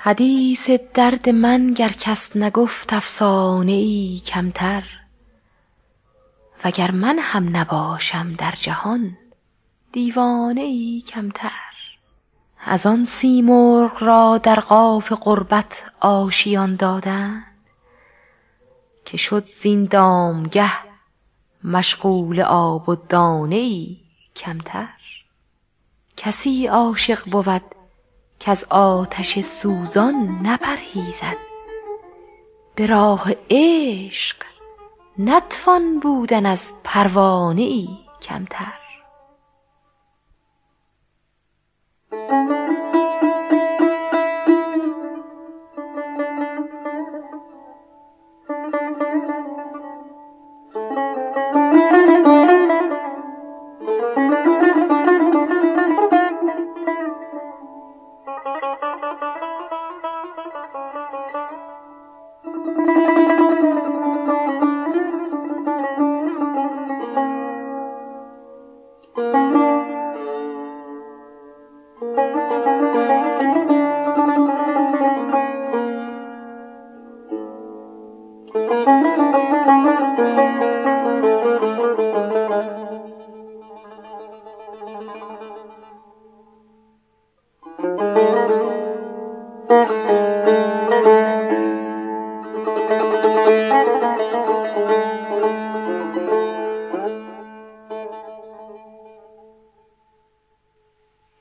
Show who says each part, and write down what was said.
Speaker 1: حدیث درد من گر کس نگفت افسانه ای کمتر، وگر من هم نباشم در جهان دیوانه ای کمتر. از آن سیمرغ را در قاف غربت آشیان دادند، که شد زین دامگه مشغول آب و دانه ای کمتر. کسی عاشق بود کز آتش سوزان نپرهیزد، به راه عشق نتوان بودن از پروانه ای کمتر.